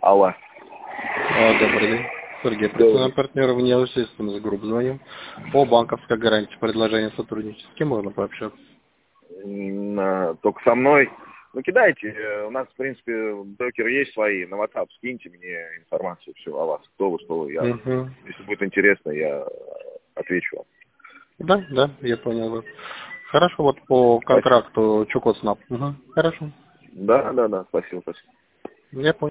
Алло. Добрый день. Сергей, Да. представляем партнера в неосистемс групп. Звоним по банковской гарантии, предложение сотрудничества. С кем можно пообщаться? Только со мной. Ну, кидайте. У нас, в принципе, брокеры есть свои. На WhatsApp скиньте мне информацию все о вас. Кто вы, что вы. Если будет интересно, я отвечу вам. Да, я понял вас. Хорошо, вот по Спасибо. контракту Чукотснаб. Хорошо. Да. Спасибо. Я понял.